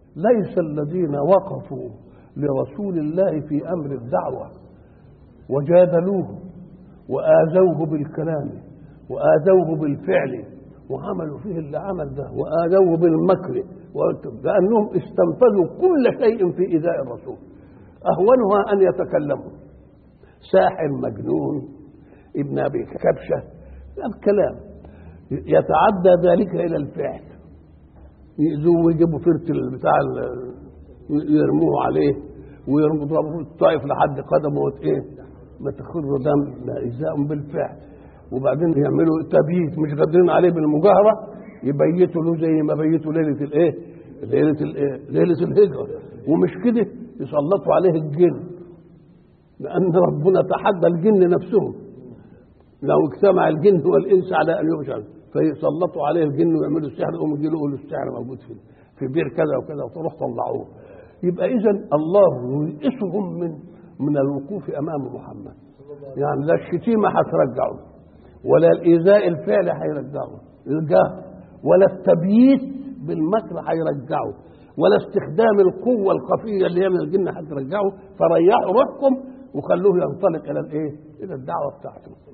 ليس الذين وقفوا لرسول الله في أمر الدعوة وجادلوه وآذوه بالكلام وآذوه بالفعل وعملوا فيه اللي عمل ده وآذوه بالمكر، لأنهم استنفذوا كل شيء في إيذاء الرسول. أهونها أن يتكلموا ساحر مجنون ابن أبي كبشة، الكلام يتعدى ذلك إلى الفعل، يأذوه ويجيبوا فرت بتاع يرموه عليه ويضربوا الطائف لحد قدمه ما تخر دم، لا إيذاء بالفعل. وبعدين يعملوا تبييت، مش قادرين عليه بالمجاهرة يبيتوا له زي ما بيتوا ليلة الهجرة. ومش كده يسلطوا عليه الجن، لأن ربنا تحدى الجن نفسهم، لو اجتمع الجن والإنس على أن يفشل فيسلطوا عليه الجن ويعملوا السحر، يقوموا يقولوا السحر موجود في بير كذا وكذا وتروح طلعوه. يبقى إذن الله يئسهم من الوقوف أمام محمد، يعني لا الشتيمة هترجعه ولا الإيذاء الفعل هيرجعه الجهل ولا التبييت بالمكر هيرجعه ولا استخدام القوة الخفية اللي هي من الجن هترجعه. فريحوا روحكم وخلوه ينطلق إلى الدعوة بتاعته.